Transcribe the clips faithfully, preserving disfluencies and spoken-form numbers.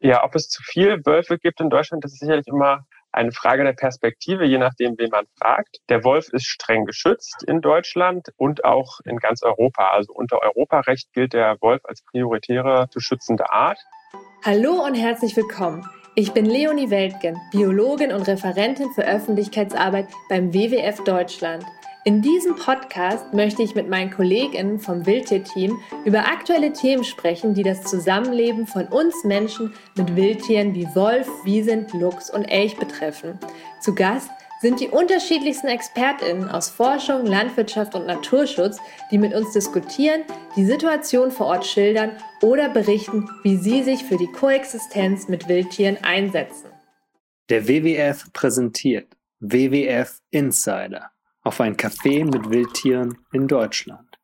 Ja, ob es zu viele Wölfe gibt in Deutschland, das ist sicherlich immer eine Frage der Perspektive, je nachdem, wen man fragt. Der Wolf ist streng geschützt in Deutschland und auch in ganz Europa. Also unter Europarecht gilt der Wolf als prioritäre zu schützende Art. Hallo und herzlich willkommen. Ich bin Leonie Weltgen, Biologin und Referentin für Öffentlichkeitsarbeit beim W W F Deutschland. In diesem Podcast möchte ich mit meinen KollegInnen vom Wildtierteam über aktuelle Themen sprechen, die das Zusammenleben von uns Menschen mit Wildtieren wie Wolf, Wiesent, Luchs und Elch betreffen. Zu Gast sind die unterschiedlichsten ExpertInnen aus Forschung, Landwirtschaft und Naturschutz, die mit uns diskutieren, die Situation vor Ort schildern oder berichten, wie sie sich für die Koexistenz mit Wildtieren einsetzen. Der W W F präsentiert W W F Insider auf ein Café mit Wildtieren in Deutschland.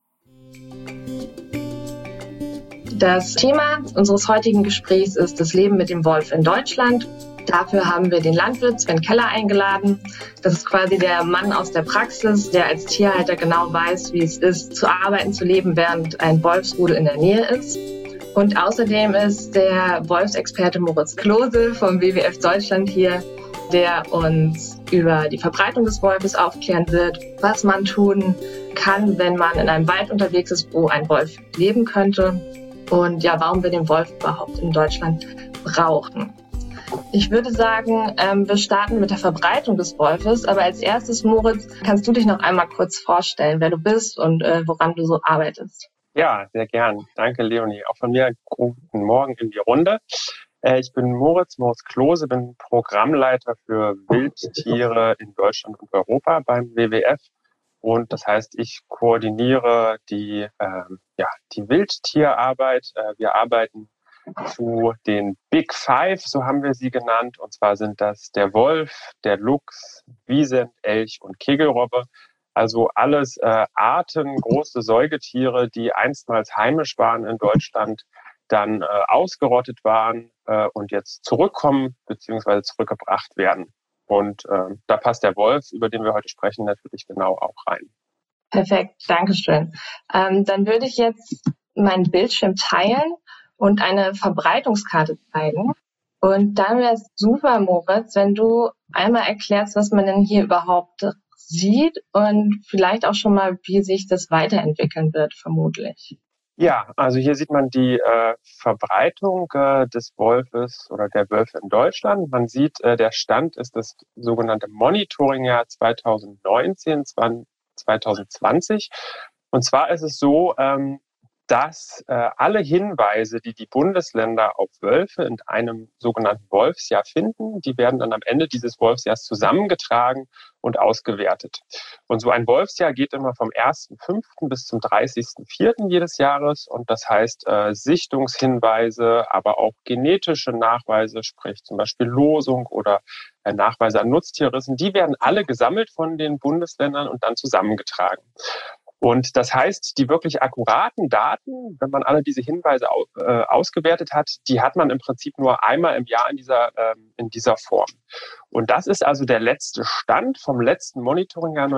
Das Thema unseres heutigen Gesprächs ist das Leben mit dem Wolf in Deutschland. Dafür haben wir den Landwirt Sven Keller eingeladen. Das ist quasi der Mann aus der Praxis, der als Tierhalter genau weiß, wie es ist, zu arbeiten, zu leben, während ein Wolfsrudel in der Nähe ist. Und außerdem ist der Wolfsexperte Moritz Klose vom W W F Deutschland hier, der uns über die Verbreitung des Wolfes aufklären wird, was man tun kann, wenn man in einem Wald unterwegs ist, wo ein Wolf leben könnte und ja, warum wir den Wolf überhaupt in Deutschland brauchen. Ich würde sagen, ähm, wir starten mit der Verbreitung des Wolfes, aber als erstes, Moritz, kannst du dich noch einmal kurz vorstellen, wer du bist und äh, woran du so arbeitest? Ja, sehr gern. Danke, Leonie. Auch von mir guten Morgen in die Runde. Ich bin Moritz, Moritz Klose, bin Programmleiter für Wildtiere in Deutschland und Europa beim W W F. Und das heißt, ich koordiniere die, äh, ja, die Wildtierarbeit. Äh, wir arbeiten zu den Big Five, so haben wir sie genannt. Und zwar sind das der Wolf, der Luchs, Wiesent, Elch und Kegelrobbe. Also alles äh, Arten, große Säugetiere, die einstmals heimisch waren in Deutschland, dann äh, ausgerottet waren äh, und jetzt zurückkommen bzw. zurückgebracht werden. Und äh, da passt der Wolf, über den wir heute sprechen, natürlich genau auch rein. Perfekt, Dankeschön. Ähm, dann würde ich jetzt meinen Bildschirm teilen und eine Verbreitungskarte zeigen. Und dann wäre es super, Moritz, wenn du einmal erklärst, was man denn hier überhaupt sieht und vielleicht auch schon mal, wie sich das weiterentwickeln wird, vermutlich. Ja, also hier sieht man die äh, Verbreitung äh, des Wolfes oder der Wölfe in Deutschland. Man sieht, äh, der Stand ist das sogenannte Monitoringjahr zwanzig neunzehn, zwanzig zwanzig. Und zwar ist es so, ähm, dass äh, alle Hinweise, die die Bundesländer auf Wölfe in einem sogenannten Wolfsjahr finden, die werden dann am Ende dieses Wolfsjahrs zusammengetragen und ausgewertet. Und so ein Wolfsjahr geht immer vom ersten fünften bis zum dreißigsten vierten jedes Jahres. Und das heißt, äh, Sichtungshinweise, aber auch genetische Nachweise, sprich zum Beispiel Losung oder äh, Nachweise an Nutztierrissen, die werden alle gesammelt von den Bundesländern und dann zusammengetragen. Und das heißt, die wirklich akkuraten Daten, wenn man alle diese Hinweise äh, ausgewertet hat, die hat man im Prinzip nur einmal im Jahr in dieser, ähm, in dieser Form. Und das ist also der letzte Stand vom letzten Monitoringjahr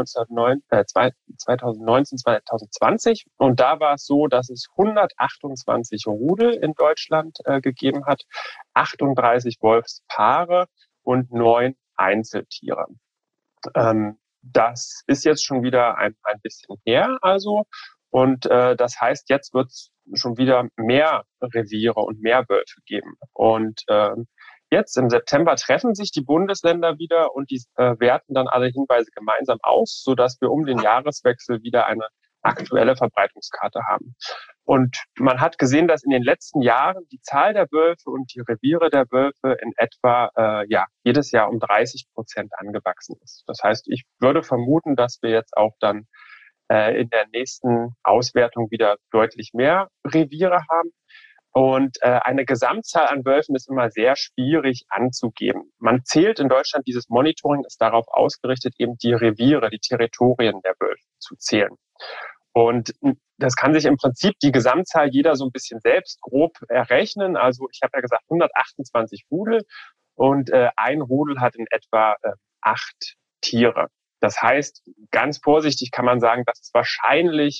zwanzig neunzehn, zwanzig zwanzig. Und da war es so, dass es hundertachtundzwanzig Rudel in Deutschland äh, gegeben hat, achtunddreißig Wolfspaare und neun Einzeltiere. Ähm, Das ist jetzt schon wieder ein, ein bisschen her, also. Und äh, das heißt, jetzt wird es schon wieder mehr Reviere und mehr Wölfe geben. Und äh, jetzt im September treffen sich die Bundesländer wieder und die äh, werten dann alle Hinweise gemeinsam aus, sodass wir um den Jahreswechsel wieder eine aktuelle Verbreitungskarte haben. Und man hat gesehen, dass in den letzten Jahren die Zahl der Wölfe und die Reviere der Wölfe in etwa äh, ja jedes Jahr um dreißig Prozent angewachsen ist. Das heißt, ich würde vermuten, dass wir jetzt auch dann äh, in der nächsten Auswertung wieder deutlich mehr Reviere haben. Und äh, eine Gesamtzahl an Wölfen ist immer sehr schwierig anzugeben. Man zählt in Deutschland, dieses Monitoring ist darauf ausgerichtet, eben die Reviere, die Territorien der Wölfe zu zählen. Und das kann sich im Prinzip die Gesamtzahl jeder so ein bisschen selbst grob errechnen. Also ich habe ja gesagt hundertachtundzwanzig Rudel und äh, ein Rudel hat in etwa äh, acht Tiere. Das heißt, ganz vorsichtig kann man sagen, dass es wahrscheinlich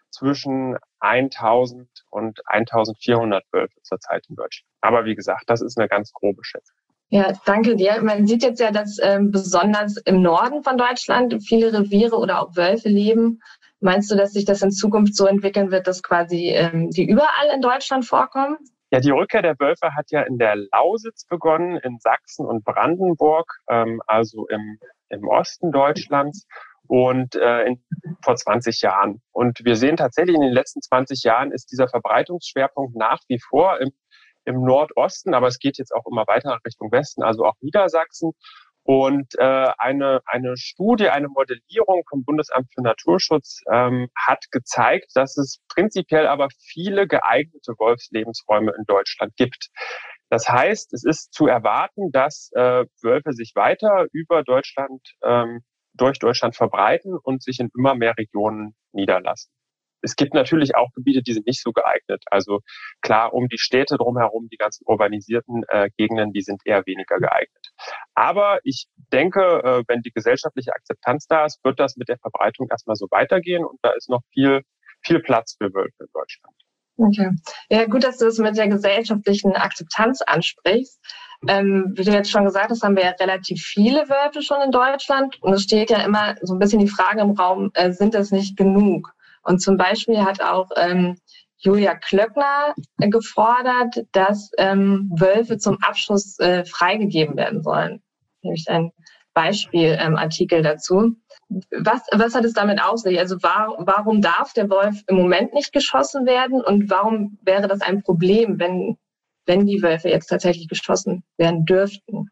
zwischen tausend und eintausendvierhundert Wölfe zurzeit in Deutschland. Aber wie gesagt, das ist eine ganz grobe Schätzung. Ja, danke dir. Man sieht jetzt ja, dass ähm, besonders im Norden von Deutschland viele Reviere oder auch Wölfe leben. Meinst du, dass sich das in Zukunft so entwickeln wird, dass quasi ähm, die überall in Deutschland vorkommen? Ja, die Rückkehr der Wölfe hat ja in der Lausitz begonnen, in Sachsen und Brandenburg, ähm, also im, im Osten Deutschlands und äh, in, vor zwanzig Jahren. Und wir sehen tatsächlich, in den letzten zwanzig Jahren ist dieser Verbreitungsschwerpunkt nach wie vor im im Nordosten, aber es geht jetzt auch immer weiter nach Richtung Westen, also auch Niedersachsen. Und äh, eine, eine Studie, eine Modellierung vom Bundesamt für Naturschutz ähm, hat gezeigt, dass es prinzipiell aber viele geeignete Wolfslebensräume in Deutschland gibt. Das heißt, es ist zu erwarten, dass äh, Wölfe sich weiter über Deutschland, ähm, durch Deutschland verbreiten und sich in immer mehr Regionen niederlassen. Es gibt natürlich auch Gebiete, die sind nicht so geeignet. Also klar, um die Städte drumherum, die ganzen urbanisierten äh, Gegenden, die sind eher weniger geeignet. Aber ich denke, äh, wenn die gesellschaftliche Akzeptanz da ist, wird das mit der Verbreitung erstmal so weitergehen. Und da ist noch viel, viel Platz für Wölfe in Deutschland. Okay. Ja, gut, dass du das mit der gesellschaftlichen Akzeptanz ansprichst. Ähm, wie du jetzt schon gesagt hast, haben wir ja relativ viele Wölfe schon in Deutschland. Und es steht ja immer so ein bisschen die Frage im Raum, äh, sind das nicht genug? Und zum Beispiel hat auch ähm, Julia Klöckner äh, gefordert, dass ähm, Wölfe zum Abschuss äh, freigegeben werden sollen. Nämlich ein Beispielartikel ähm, dazu. Was, was hat es damit auf sich? Also war, warum darf der Wolf im Moment nicht geschossen werden und warum wäre das ein Problem, wenn, wenn die Wölfe jetzt tatsächlich geschossen werden dürften?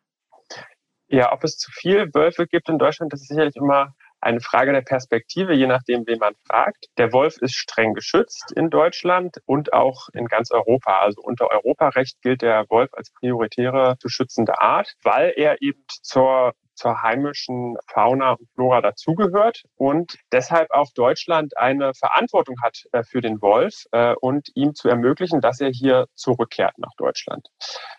Ja, ob es zu viele Wölfe gibt in Deutschland, das ist sicherlich immer eine Frage der Perspektive, je nachdem, wen man fragt. Der Wolf ist streng geschützt in Deutschland und auch in ganz Europa. Also unter Europarecht gilt der Wolf als prioritäre zu schützende Art, weil er eben zur zur heimischen Fauna und Flora dazugehört und deshalb auch Deutschland eine Verantwortung hat äh, für den Wolf äh, und ihm zu ermöglichen, dass er hier zurückkehrt nach Deutschland.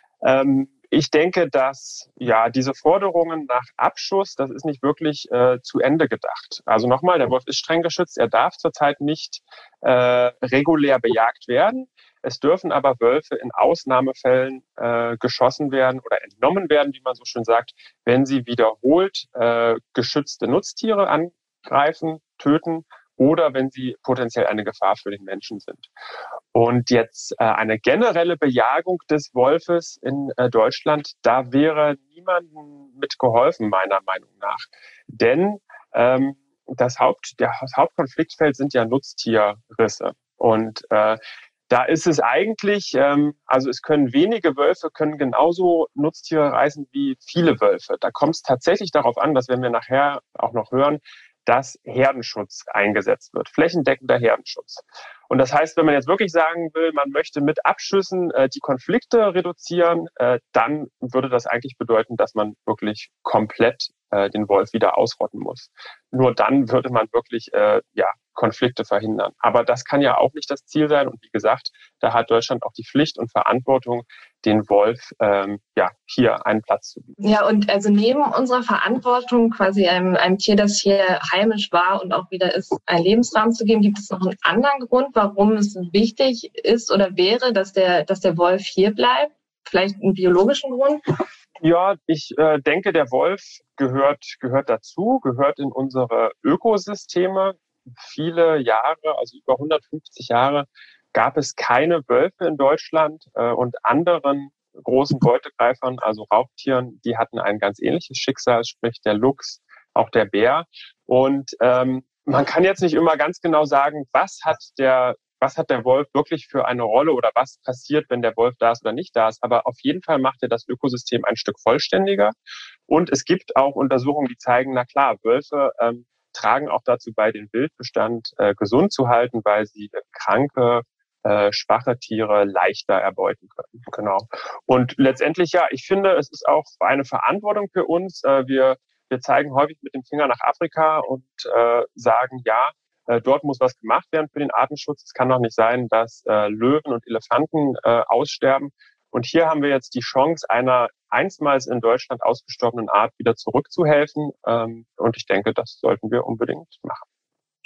Ähm, Ich denke, dass ja diese Forderungen nach Abschuss, das ist nicht wirklich äh, zu Ende gedacht. Also nochmal, der Wolf ist streng geschützt, er darf zurzeit nicht äh, regulär bejagt werden. Es dürfen aber Wölfe in Ausnahmefällen äh, geschossen werden oder entnommen werden, wie man so schön sagt, wenn sie wiederholt äh, geschützte Nutztiere angreifen, töten oder wenn sie potenziell eine Gefahr für den Menschen sind. Und jetzt äh, eine generelle Bejagung des Wolfes in äh, Deutschland, da wäre niemandem mit geholfen, meiner Meinung nach. Denn ähm, das, Haupt, der, das Hauptkonfliktfeld sind ja Nutztierrisse. Und äh, da ist es eigentlich, ähm, also es können wenige Wölfe, können genauso Nutztiere reißen wie viele Wölfe. Da kommt es tatsächlich darauf an, das werden wir nachher auch noch hören, dass Herdenschutz eingesetzt wird, flächendeckender Herdenschutz. Und das heißt, wenn man jetzt wirklich sagen will, man möchte mit Abschüssen äh, die Konflikte reduzieren, äh, dann würde das eigentlich bedeuten, dass man wirklich komplett äh, den Wolf wieder ausrotten muss. Nur dann würde man wirklich äh, ja Konflikte verhindern. Aber das kann ja auch nicht das Ziel sein. Und wie gesagt, da hat Deutschland auch die Pflicht und Verantwortung, den Wolf ähm, ja hier einen Platz zu bieten. Ja, und also neben unserer Verantwortung, quasi einem, einem Tier, das hier heimisch war und auch wieder ist, einen Lebensraum zu geben, gibt es noch einen anderen Grund, warum es wichtig ist oder wäre, dass der, dass der Wolf hier bleibt? Vielleicht einen biologischen Grund? Ja, ich äh, denke, der Wolf gehört, gehört dazu, gehört in unsere Ökosysteme. Viele Jahre, also über hundertfünfzig Jahre, gab es keine Wölfe in Deutschland äh, und anderen großen Beutegreifern, also Raubtieren, die hatten ein ganz ähnliches Schicksal, sprich der Luchs, auch der Bär. Und ähm, man kann jetzt nicht immer ganz genau sagen, was hat der was hat der Wolf wirklich für eine Rolle oder was passiert, wenn der Wolf da ist oder nicht da ist. Aber auf jeden Fall macht er das Ökosystem ein Stück vollständiger. Und es gibt auch Untersuchungen, die zeigen, na klar, Wölfe ähm, tragen auch dazu bei, den Wildbestand äh, gesund zu halten, weil sie äh, kranke, äh, schwache Tiere leichter erbeuten können. Genau. Und letztendlich, ja, ich finde, es ist auch eine Verantwortung für uns. Äh, wir, wir zeigen häufig mit dem Finger nach Afrika und äh, sagen, ja, äh, dort muss was gemacht werden für den Artenschutz. Es kann doch nicht sein, dass äh, Löwen und Elefanten äh, aussterben. Und hier haben wir jetzt die Chance, einer einstmals in Deutschland ausgestorbenen Art wieder zurückzuhelfen. Ähm, und ich denke, das sollten wir unbedingt machen.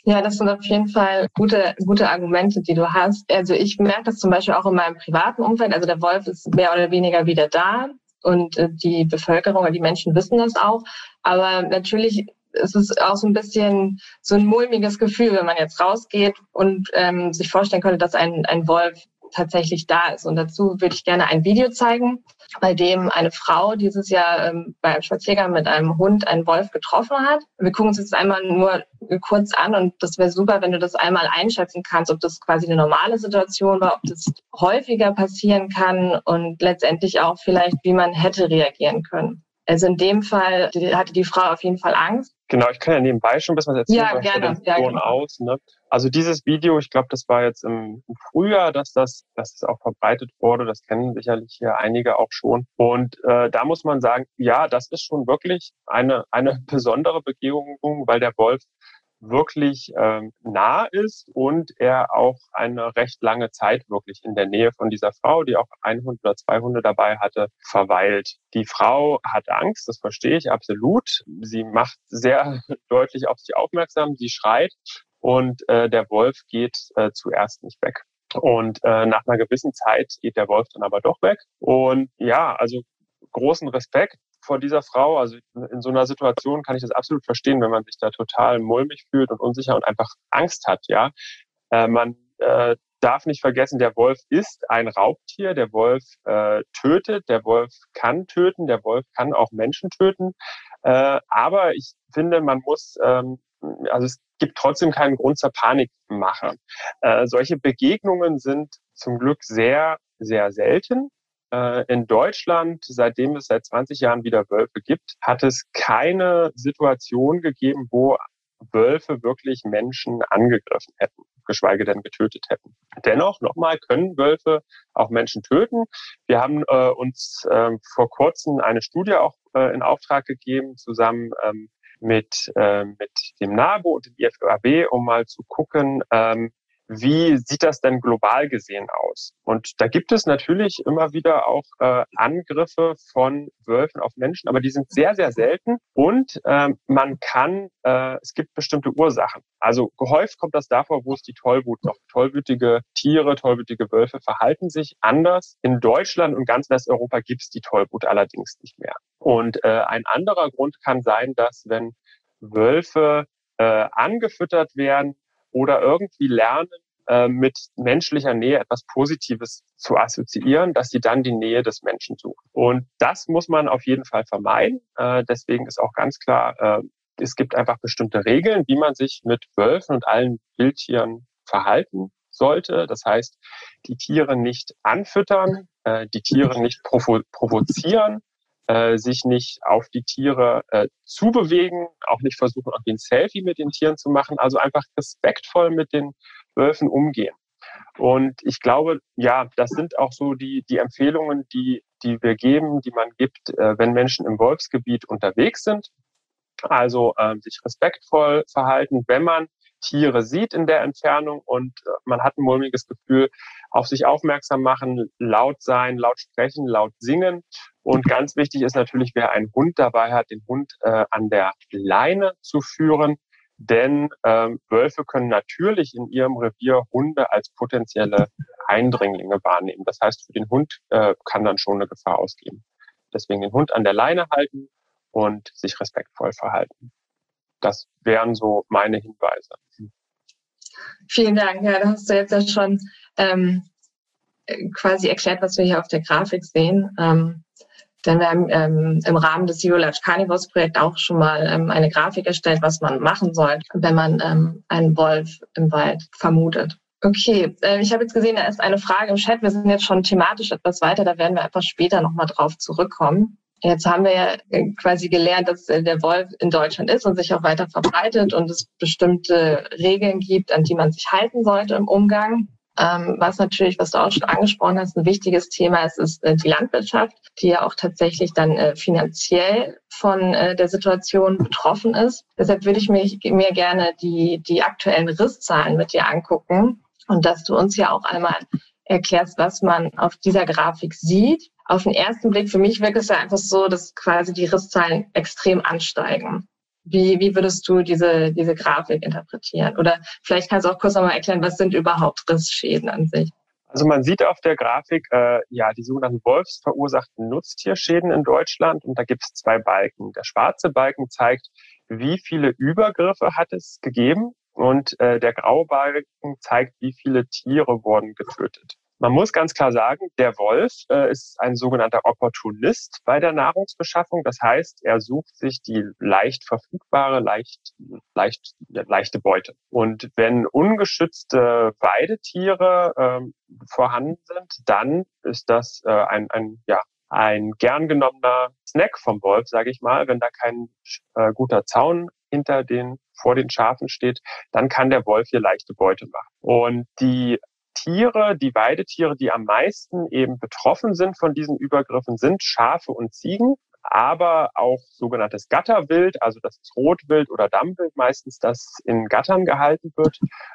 Ja, das sind auf jeden Fall gute, gute Argumente, die du hast. Also ich merke das zum Beispiel auch in meinem privaten Umfeld. Also der Wolf ist mehr oder weniger wieder da und äh, die Bevölkerung oder die Menschen wissen das auch. Aber natürlich ist es auch so ein bisschen so ein mulmiges Gefühl, wenn man jetzt rausgeht und ähm, sich vorstellen könnte, dass ein, ein Wolf tatsächlich da ist. Und dazu würde ich gerne ein Video zeigen, bei dem eine Frau dieses Jahr ähm, bei einem Spaziergang mit einem Hund einen Wolf getroffen hat. Wir gucken uns jetzt einmal nur kurz an und das wäre super, wenn du das einmal einschätzen kannst, ob das quasi eine normale Situation war, ob das häufiger passieren kann und letztendlich auch vielleicht, wie man hätte reagieren können. Also in dem Fall hatte die Frau auf jeden Fall Angst. Genau, ich kann ja nebenbei schon ein bisschen was erzählen. Ja, gerne. Ja, genau. Aus, ne? Also dieses Video, ich glaube, das war jetzt im Frühjahr, dass das, dass das auch verbreitet wurde. Das kennen sicherlich hier einige auch schon. Und äh, da muss man sagen, ja, das ist schon wirklich eine eine besondere Begegnung, weil der Wolf wirklich ähm, nah ist und er auch eine recht lange Zeit wirklich in der Nähe von dieser Frau, die auch ein Hund oder zwei Hunde dabei hatte, verweilt. Die Frau hat Angst, das verstehe ich absolut. Sie macht sehr deutlich auf sich aufmerksam, sie schreit und äh, der Wolf geht äh, zuerst nicht weg. Und äh, nach einer gewissen Zeit geht der Wolf dann aber doch weg. Und ja, also großen Respekt vor dieser Frau. Also in so einer Situation kann ich das absolut verstehen, wenn man sich da total mulmig fühlt und unsicher und einfach Angst hat. Ja, äh, man äh, darf nicht vergessen, der Wolf ist ein Raubtier. Der Wolf äh, tötet, der Wolf kann töten, der Wolf kann auch Menschen töten. Äh, aber ich finde, man muss, ähm, also es gibt trotzdem keinen Grund zur Panikmache. Äh, solche Begegnungen sind zum Glück sehr, sehr selten. In Deutschland, seitdem es seit zwanzig Jahren wieder Wölfe gibt, hat es keine Situation gegeben, wo Wölfe wirklich Menschen angegriffen hätten, geschweige denn getötet hätten. Dennoch, nochmal, können Wölfe auch Menschen töten. Wir haben äh, uns äh, vor kurzem eine Studie auch äh, in Auftrag gegeben, zusammen ähm, mit, äh, mit dem NABU und dem I F A B, um mal zu gucken, ähm, wie sieht das denn global gesehen aus? Und da gibt es natürlich immer wieder auch äh, Angriffe von Wölfen auf Menschen, aber die sind sehr, sehr selten und äh, man kann, äh, es gibt bestimmte Ursachen. Also gehäuft kommt das davor, wo es die Tollwut noch. Tollwütige Tiere, tollwütige Wölfe verhalten sich anders. In Deutschland und ganz Westeuropa gibt es die Tollwut allerdings nicht mehr. Und äh, ein anderer Grund kann sein, dass wenn Wölfe äh, angefüttert werden, oder irgendwie lernen, äh, mit menschlicher Nähe etwas Positives zu assoziieren, dass sie dann die Nähe des Menschen suchen. Und das muss man auf jeden Fall vermeiden. Äh, deswegen ist auch ganz klar, äh, es gibt einfach bestimmte Regeln, wie man sich mit Wölfen und allen Wildtieren verhalten sollte. Das heißt, die Tiere nicht anfüttern, äh, die Tiere nicht provo- provozieren, Äh, sich nicht auf die Tiere äh, zubewegen, auch nicht versuchen, irgendwie ein Selfie mit den Tieren zu machen, also einfach respektvoll mit den Wölfen umgehen. Und ich glaube, ja, das sind auch so die, die Empfehlungen, die, die wir geben, die man gibt, äh, wenn Menschen im Wolfsgebiet unterwegs sind. Also äh, sich respektvoll verhalten, wenn man Tiere sieht in der Entfernung und äh, man hat ein mulmiges Gefühl, auf sich aufmerksam machen, laut sein, laut sprechen, laut singen. Und ganz wichtig ist natürlich, wer einen Hund dabei hat, den Hund äh, an der Leine zu führen. Denn ähm, Wölfe können natürlich in ihrem Revier Hunde als potenzielle Eindringlinge wahrnehmen. Das heißt, für den Hund äh, kann dann schon eine Gefahr ausgehen. Deswegen den Hund an der Leine halten und sich respektvoll verhalten. Das wären so meine Hinweise. Vielen Dank. Ja, da hast du jetzt ja schon ähm, quasi erklärt, was wir hier auf der Grafik sehen. Ähm, denn wir haben ähm, im Rahmen des Zero Large Carnivores Projekt auch schon mal ähm, eine Grafik erstellt, was man machen soll, wenn man ähm, einen Wolf im Wald vermutet. Okay, äh, ich habe jetzt gesehen, da ist eine Frage im Chat. Wir sind jetzt schon thematisch etwas weiter, da werden wir einfach später nochmal drauf zurückkommen. Jetzt haben wir ja quasi gelernt, dass der Wolf in Deutschland ist und sich auch weiter verbreitet und es bestimmte Regeln gibt, an die man sich halten sollte im Umgang. Ähm, was natürlich, was du auch schon angesprochen hast, ein wichtiges Thema ist, ist äh, die Landwirtschaft, die ja auch tatsächlich dann äh, finanziell von äh, der Situation betroffen ist. Deshalb würde ich mich, mir gerne die, die aktuellen Risszahlen mit dir angucken und dass du uns ja auch einmal erklärst, was man auf dieser Grafik sieht. Auf den ersten Blick, für mich wirkt es ja einfach so, dass quasi die Risszahlen extrem ansteigen. Wie, wie würdest du diese, diese Grafik interpretieren? Oder vielleicht kannst du auch kurz nochmal erklären, was sind überhaupt Rissschäden an sich? Also man sieht auf der Grafik äh, ja die sogenannten wolfsverursachten Nutztierschäden in Deutschland, und da gibt es zwei Balken. Der schwarze Balken zeigt, wie viele Übergriffe hat es gegeben, und äh, der graue Balken zeigt, wie viele Tiere wurden getötet. Man muss ganz klar sagen, der Wolf äh, ist ein sogenannter Opportunist bei der Nahrungsbeschaffung. Das heißt, er sucht sich die leicht verfügbare, leicht, leicht, ja, leichte Beute. Und wenn ungeschützte Weidetiere ähm, vorhanden sind, dann ist das äh, ein, ein, ja, ein gern genommener Snack vom Wolf, sage ich mal. Wenn da kein äh, guter Zaun hinter den, vor den Schafen steht, dann kann der Wolf hier leichte Beute machen. Und die Tiere, die Weidetiere, die am meisten eben betroffen sind von diesen Übergriffen, sind Schafe und Ziegen, aber auch sogenanntes Gatterwild, also das ist Rotwild oder Dammwild meistens, das in Gattern gehalten wird.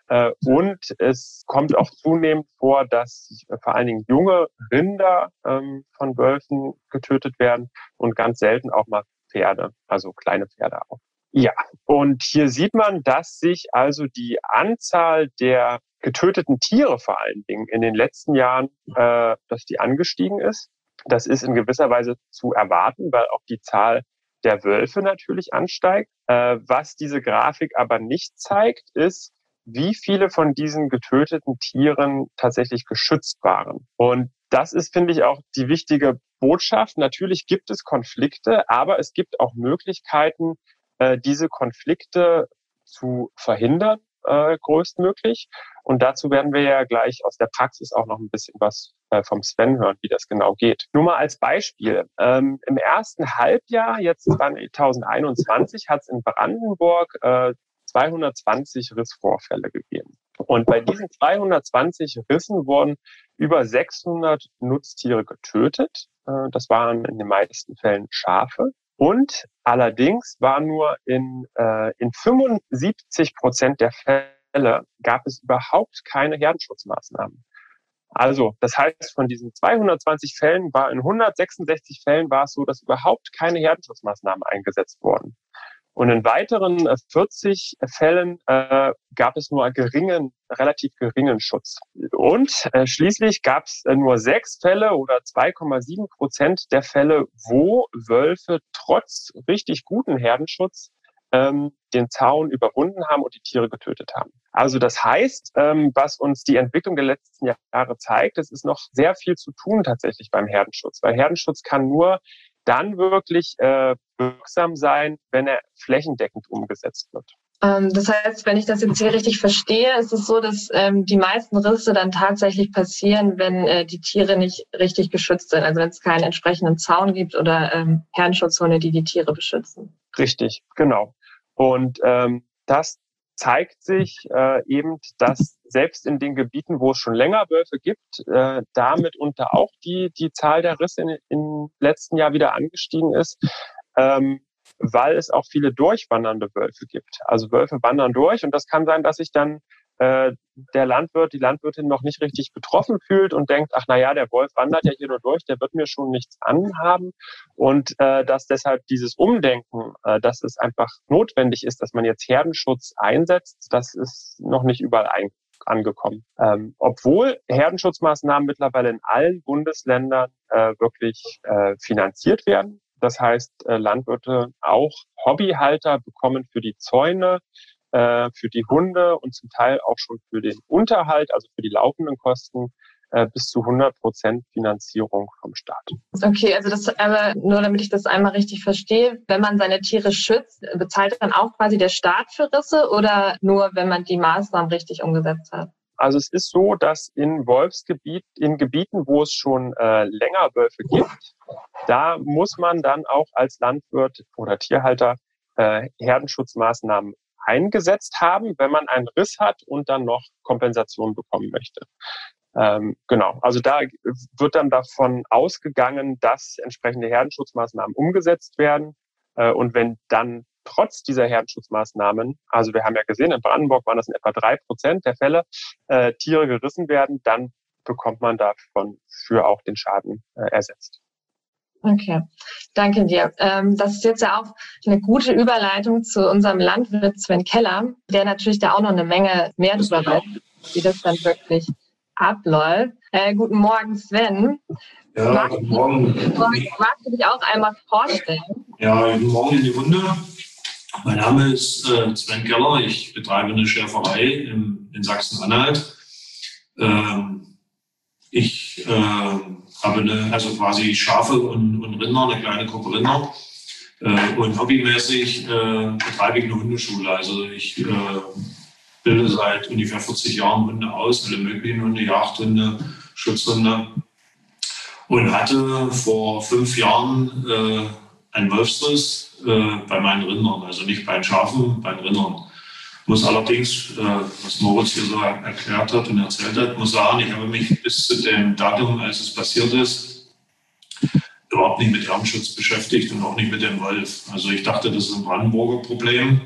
Und es kommt auch zunehmend vor, dass vor allen Dingen junge Rinder von Wölfen getötet werden und ganz selten auch mal Pferde, also kleine Pferde auch. Ja, und hier sieht man, dass sich also die Anzahl der getöteten Tiere vor allen Dingen in den letzten Jahren, äh, dass die angestiegen ist. Das ist in gewisser Weise zu erwarten, weil auch die Zahl der Wölfe natürlich ansteigt. Äh, was diese Grafik aber nicht zeigt, ist, wie viele von diesen getöteten Tieren tatsächlich geschützt waren. Und das ist, finde ich, auch die wichtige Botschaft. Natürlich gibt es Konflikte, aber es gibt auch Möglichkeiten, äh, diese Konflikte zu verhindern, äh, größtmöglich. Und dazu werden wir ja gleich aus der Praxis auch noch ein bisschen was äh, vom Sven hören, wie das genau geht. Nur mal als Beispiel. Ähm, im ersten Halbjahr, jetzt zwanzig einundzwanzig, hat es in Brandenburg äh, zweihundertzwanzig Rissvorfälle gegeben. Und bei diesen zweihundertzwanzig Rissen wurden über sechshundert Nutztiere getötet. Äh, das waren in den meisten Fällen Schafe. Und allerdings war nur in, äh, in fünfundsiebzig Prozent der Fälle gab es überhaupt keine Herdenschutzmaßnahmen. Also, das heißt, von diesen zweihundertzwanzig Fällen war in hundertsechsundsechzig Fällen war es so, dass überhaupt keine Herdenschutzmaßnahmen eingesetzt wurden. Und in weiteren vierzig Fällen äh, gab es nur einen geringen, relativ geringen Schutz. Und äh, schließlich gab es äh, nur sechs Fälle oder zwei Komma sieben Prozent der Fälle, wo Wölfe trotz richtig guten Herdenschutz ähm, den Zaun überwunden haben und die Tiere getötet haben. Also das heißt, ähm, was uns die Entwicklung der letzten Jahre zeigt, es ist noch sehr viel zu tun tatsächlich beim Herdenschutz. Weil Herdenschutz kann nur dann wirklich äh, wirksam sein, wenn er flächendeckend umgesetzt wird. Ähm, das heißt, wenn ich das jetzt hier richtig verstehe, ist es so, dass ähm, die meisten Risse dann tatsächlich passieren, wenn äh, die Tiere nicht richtig geschützt sind. Also wenn es keinen entsprechenden Zaun gibt oder ähm, Herdenschutzhunde, die die Tiere beschützen. Richtig, genau. Und ähm, das zeigt sich äh, eben, dass selbst in den Gebieten, wo es schon länger Wölfe gibt, äh, da mitunter auch die, die Zahl der Risse in, im letzten Jahr wieder angestiegen ist, ähm, weil es auch viele durchwandernde Wölfe gibt. Also Wölfe wandern durch, und das kann sein, dass sich dann äh, der Landwirt, die Landwirtin noch nicht richtig betroffen fühlt und denkt, ach na ja, der Wolf wandert ja hier nur durch, der wird mir schon nichts anhaben, und äh, dass deshalb dieses Umdenken, äh, dass es einfach notwendig ist, dass man jetzt Herdenschutz einsetzt, das ist noch nicht überall ein, angekommen. Ähm, obwohl Herdenschutzmaßnahmen mittlerweile in allen Bundesländern äh, wirklich äh, finanziert werden. Das heißt, äh, Landwirte, auch Hobbyhalter, bekommen für die Zäune, für die Hunde und zum Teil auch schon für den Unterhalt, also für die laufenden Kosten, bis zu hundert Prozent Finanzierung vom Staat. Okay, also das aber nur damit ich das einmal richtig verstehe, wenn man seine Tiere schützt, bezahlt dann auch quasi der Staat für Risse oder nur, wenn man die Maßnahmen richtig umgesetzt hat? Also es ist so, dass in Wolfsgebiet, in Gebieten, wo es schon äh, länger Wölfe gibt, da muss man dann auch als Landwirt oder Tierhalter äh, Herdenschutzmaßnahmen eingesetzt haben, wenn man einen Riss hat und dann noch Kompensation bekommen möchte. Ähm, genau, also da wird dann davon ausgegangen, dass entsprechende Herdenschutzmaßnahmen umgesetzt werden. Äh, und wenn dann trotz dieser Herdenschutzmaßnahmen, also wir haben ja gesehen, in Brandenburg waren das in etwa drei Prozent der Fälle, äh, Tiere gerissen werden, dann bekommt man davon für auch den Schaden äh, ersetzt. Okay, danke dir. Ähm, das ist jetzt ja auch eine gute Überleitung zu unserem Landwirt Sven Keller, der natürlich da auch noch eine Menge mehr drüber weiß, wie das dann wirklich abläuft. Äh, guten Morgen, Sven. Ja, magst, guten Morgen. Magst du dich auch einmal vorstellen? Ja, guten Morgen in die Runde. Mein Name ist äh, Sven Keller. Ich betreibe eine Schäferei in, in Sachsen-Anhalt. Ähm, ich äh, habe eine, also quasi Schafe und, und Rinder, eine kleine Gruppe Rinder. Äh, und hobbymäßig äh, betreibe ich eine Hundeschule. Also ich äh, bilde seit ungefähr vierzig Jahren Hunde aus, alle möglichen Hunde, Jagdhunde, Schutzhunde. Und hatte vor fünf Jahren äh, einen Wolfsriss äh, bei meinen Rindern, also nicht bei den Schafen, bei den Rindern. Muss allerdings, äh, was Moritz hier so erklärt hat und erzählt hat, muss sagen, ich habe mich bis zu dem Datum, als es passiert ist, überhaupt nicht mit Herdenschutz beschäftigt und auch nicht mit dem Wolf. Also ich dachte, das ist ein Brandenburger Problem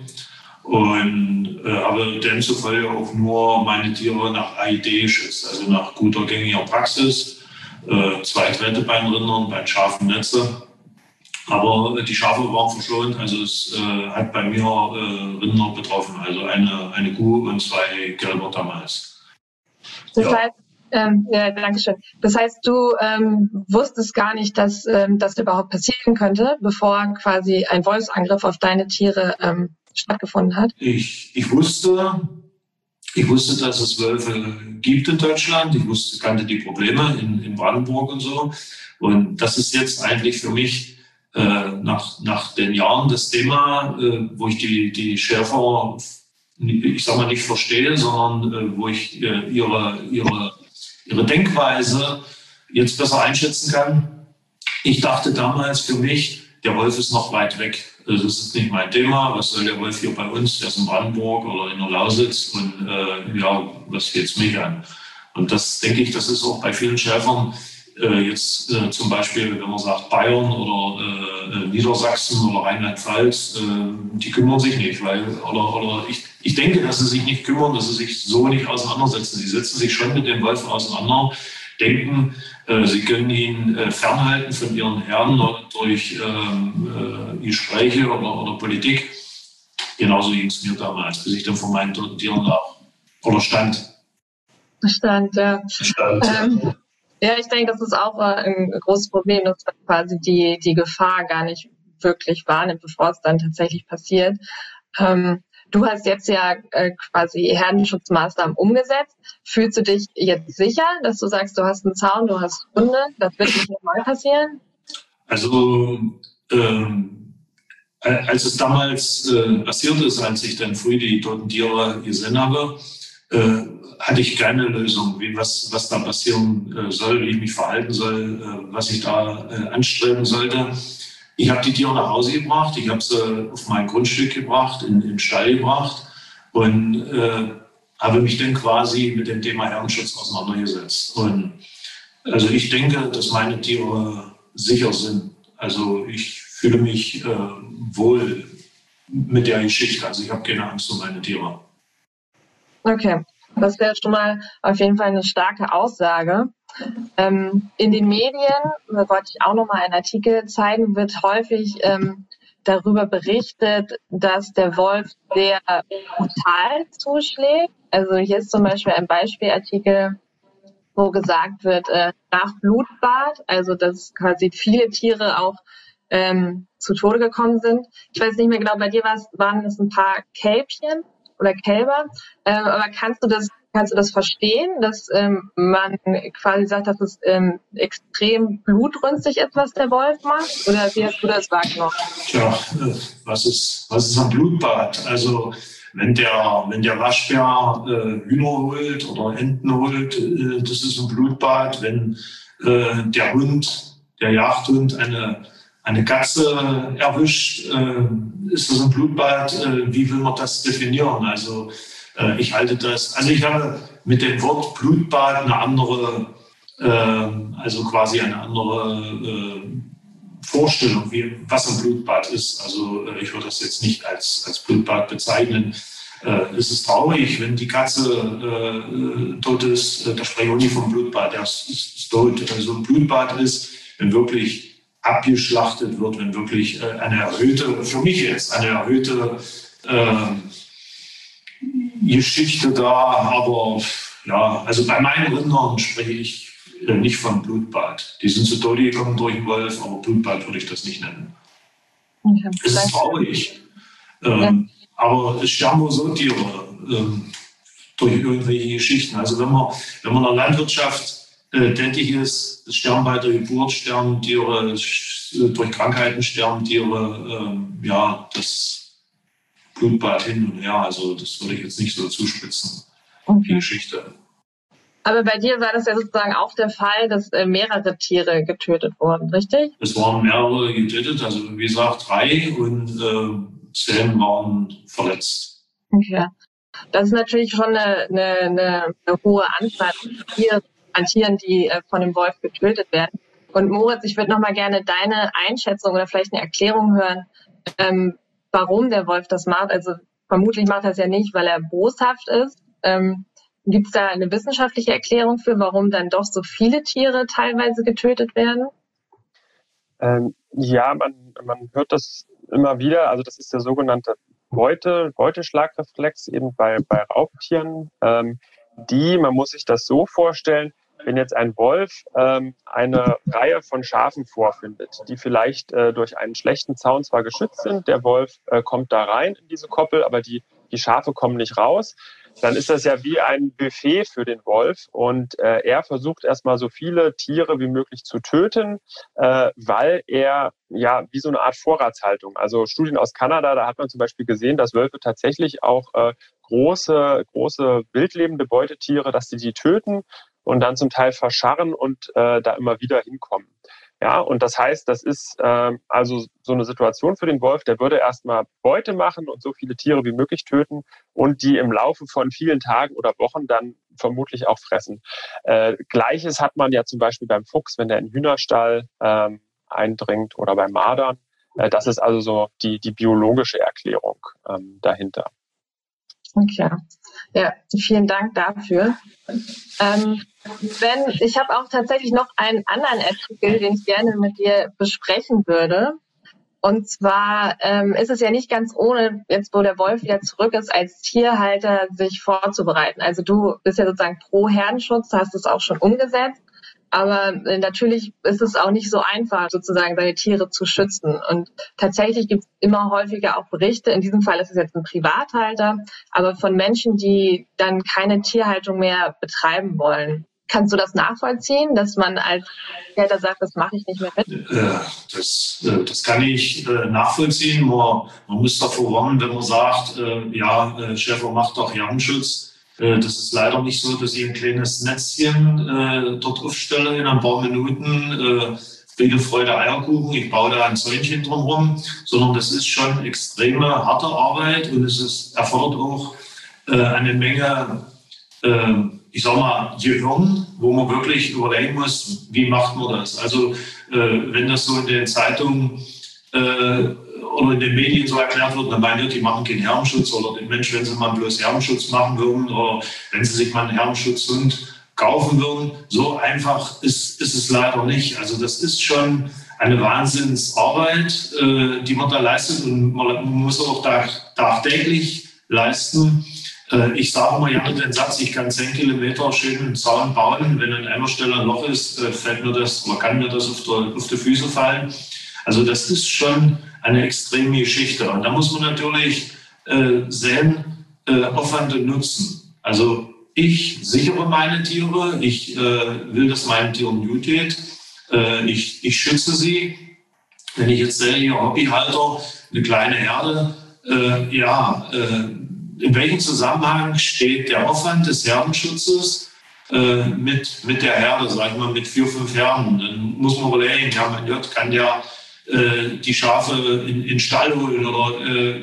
und äh, habe demzufolge auch nur meine Tiere nach A I D geschützt, also nach guter gängiger Praxis. Äh, zwei Drähte bei den Rindern, bei den Schafen Netze. Aber die Schafe waren verschont, also es äh, hat bei mir äh, Rinder betroffen, also eine, eine Kuh und zwei Kälber damals. Das ja. heißt, ähm, ja, danke schön. Das heißt, du ähm, wusstest gar nicht, dass ähm, das überhaupt passieren könnte, bevor quasi ein Wolfsangriff auf deine Tiere ähm, stattgefunden hat? Ich, ich wusste, ich wusste, dass es Wölfe gibt in Deutschland. Ich wusste, kannte die Probleme in, in Brandenburg und so. Und das ist jetzt eigentlich für mich Äh, nach, nach den Jahren das Thema, äh, wo ich die, die Schäfer, ich sag mal, nicht verstehe, sondern äh, wo ich äh, ihre, ihre, ihre Denkweise jetzt besser einschätzen kann. Ich dachte damals für mich, der Wolf ist noch weit weg. Also das ist nicht mein Thema. Was soll der Wolf hier bei uns? Der ist in Brandenburg oder in der Lausitz und äh, ja, was geht's mich an? Und das denke ich, das ist auch bei vielen Schäfern jetzt äh, zum Beispiel, wenn man sagt Bayern oder äh, Niedersachsen oder Rheinland-Pfalz, äh, die kümmern sich nicht, weil oder, oder ich, ich denke, dass sie sich nicht kümmern, dass sie sich so nicht auseinandersetzen. Sie setzen sich schon mit dem Wolf auseinander, denken, äh, sie können ihn äh, fernhalten von ihren Herren durch ähm, äh, Gespräche oder, oder Politik. Genauso ging es mir damals, bis ich dann vor meinen toten Tieren lag oder stand. Stand, ja. Stand, ähm. ja. Ja, ich denke, das ist auch ein großes Problem, dass man quasi die, die Gefahr gar nicht wirklich wahrnimmt, bevor es dann tatsächlich passiert. Ähm, du hast jetzt ja äh, quasi Herdenschutzmaßnahmen umgesetzt. Fühlst du dich jetzt sicher, dass du sagst, du hast einen Zaun, du hast Hunde, das wird nicht nochmal passieren? Also, ähm, als es damals äh, passiert ist, als ich dann früh die toten Tiere gesehen habe, äh, hatte ich keine Lösung, wie was, was da passieren äh, soll, wie ich mich verhalten soll, äh, was ich da äh, anstreben sollte. Ich habe die Tiere nach Hause gebracht, ich habe sie auf mein Grundstück gebracht, in den Stall gebracht und äh, habe mich dann quasi mit dem Thema Herdenschutz auseinandergesetzt. Und also ich denke, dass meine Tiere sicher sind. Also ich fühle mich äh, wohl mit der Geschichte. Also ich habe keine Angst um meine Tiere. Okay. Das wäre schon mal auf jeden Fall eine starke Aussage. Ähm, in den Medien, da wollte ich auch nochmal einen Artikel zeigen, wird häufig ähm, darüber berichtet, dass der Wolf sehr brutal zuschlägt. Also hier ist zum Beispiel ein Beispielartikel, wo gesagt wird, äh, nach Blutbad, also dass quasi viele Tiere auch ähm, zu Tode gekommen sind. Ich weiß nicht mehr genau, bei dir waren es ein paar Kälbchen oder Kälber, ähm, aber kannst du das, kannst du das verstehen, dass ähm, man quasi sagt, dass es ähm, extrem blutrünstig ist, was der Wolf macht? Oder wie hast du das wahrgenommen? Tja, was ist, was ist ein Blutbad? Also wenn der, wenn der Waschbär äh, Hühner holt oder Enten holt, äh, das ist ein Blutbad. Wenn äh, der Hund, der Jagdhund eine eine Katze erwischt, äh, ist das ein Blutbad? Äh, wie will man das definieren? Also äh, ich halte das, also ich habe mit dem Wort Blutbad eine andere, äh, also quasi eine andere äh, Vorstellung, wie, was ein Blutbad ist. Also äh, ich würde das jetzt nicht als, als Blutbad bezeichnen. Äh, es ist traurig, wenn die Katze äh, tot ist, äh, da spreche ich auch nicht vom Blutbad, der ist, ist tot. Also ein Blutbad ist, wenn wirklich abgeschlachtet wird, wenn wirklich äh, eine erhöhte, für mich jetzt eine erhöhte äh, Geschichte da, aber ja, also bei meinen Rindern spreche ich äh, nicht von Blutbad. Die sind zu Tode gekommen durch den Wolf, aber Blutbad würde ich das nicht nennen. Okay, es ist traurig. Ähm, ja. Aber es sterben nur so Tiere ähm, durch irgendwelche Geschichten. Also wenn man, wenn man in der Landwirtschaft äh, tätig ist, es sterben bei der Geburt, sterben Tiere, durch Krankheiten sterben Tiere, ähm, ja, das Blutbad hin und her. Also das würde ich jetzt nicht so zuspitzen, okay. Die Geschichte. Aber bei dir war das ja sozusagen auch der Fall, dass äh, mehrere Tiere getötet wurden, richtig? Es waren mehrere getötet, also wie gesagt drei und äh, zehn waren verletzt. Okay. Das ist natürlich schon eine, eine, eine hohe Anzahl an Tieren, die äh, von dem Wolf getötet werden. Und Moritz, ich würde noch mal gerne deine Einschätzung oder vielleicht eine Erklärung hören, ähm, warum der Wolf das macht. Also vermutlich macht er es ja nicht, weil er boshaft ist. Ähm, Gibt es da eine wissenschaftliche Erklärung für, warum dann doch so viele Tiere teilweise getötet werden? Ähm, ja, man, man hört das immer wieder. Also das ist der sogenannte Beute, Beuteschlagreflex eben bei, bei Raubtieren. Ähm, die, man muss sich das so vorstellen, wenn jetzt ein Wolf ähm, eine Reihe von Schafen vorfindet, die vielleicht äh, durch einen schlechten Zaun zwar geschützt sind, der Wolf äh, kommt da rein in diese Koppel, aber die, die Schafe kommen nicht raus, dann ist das ja wie ein Buffet für den Wolf und äh, er versucht erstmal so viele Tiere wie möglich zu töten, äh, weil er ja wie so eine Art Vorratshaltung, also Studien aus Kanada, da hat man zum Beispiel gesehen, dass Wölfe tatsächlich auch äh, große, große wildlebende Beutetiere, dass sie die töten und dann zum Teil verscharren und äh, da immer wieder hinkommen. Ja, und das heißt, das ist äh, also so eine Situation für den Wolf, der würde erstmal Beute machen und so viele Tiere wie möglich töten und die im Laufe von vielen Tagen oder Wochen dann vermutlich auch fressen. Äh, Gleiches hat man ja zum Beispiel beim Fuchs, wenn der in den Hühnerstall äh, eindringt oder bei Mardern. Äh, das ist also so die, die biologische Erklärung ähm, dahinter. Okay, ja, vielen Dank dafür. Ähm, wenn, ich habe auch tatsächlich noch einen anderen Artikel, den ich gerne mit dir besprechen würde. Und zwar ähm, ist es ja nicht ganz ohne, jetzt wo der Wolf wieder zurück ist, als Tierhalter sich vorzubereiten. Also du bist ja sozusagen pro Herdenschutz, hast es auch schon umgesetzt. Aber äh, natürlich ist es auch nicht so einfach, sozusagen seine Tiere zu schützen. Und tatsächlich gibt es immer häufiger auch Berichte, in diesem Fall ist es jetzt ein Privathalter, aber von Menschen, die dann keine Tierhaltung mehr betreiben wollen. Kannst du das nachvollziehen, dass man als Halter sagt, das mache ich nicht mehr mit? Äh, das, äh, das kann ich äh, nachvollziehen. Man, man muss davor warnen, wenn man sagt, äh, ja, äh, Schäfer macht doch Herdenschutz. Das ist leider nicht so, dass ich ein kleines Netzchen äh, dort aufstelle in ein paar Minuten, äh, Friede, Freude, Eierkuchen, ich baue da ein Zäunchen drumherum, sondern das ist schon extreme, harte Arbeit und es ist, erfordert auch äh, eine Menge, äh, ich sag mal, Gehirn, wo man wirklich überlegen muss, wie macht man das? Also äh, wenn das so in den Zeitungen äh, oder in den Medien so erklärt wird, dann meinen die, die machen keinen Herdenschutz oder den Mensch, wenn sie mal bloß Herdenschutz machen würden oder wenn sie sich mal einen Herrenschutzhund kaufen würden. So einfach ist, ist es leider nicht. Also das ist schon eine Wahnsinnsarbeit, äh, die man da leistet und man, man muss auch da, tagtäglich leisten. Äh, ich sage immer gerne den Satz, ich kann zehn Kilometer schön einen Zaun bauen. Wenn an einer Stelle ein Loch ist, äh, fällt mir das oder kann mir das auf, der, auf die Füße fallen. Also das ist schon eine extreme Geschichte. Und da muss man natürlich äh, sehen, äh, Aufwand und Nutzen. Also ich sichere meine Tiere, ich äh, will, dass meinen Tieren gut geht, äh, ich, ich schütze sie. Wenn ich jetzt sehe, hier Hobbyhalter, eine kleine Herde, äh, ja, äh, in welchem Zusammenhang steht der Aufwand des Herdenschutzes äh, mit, mit der Herde, sag ich mal, mit vier, fünf Herden? Dann muss man überlegen, ja, mein Gott, kann der die Schafe in den Stall holen oder äh,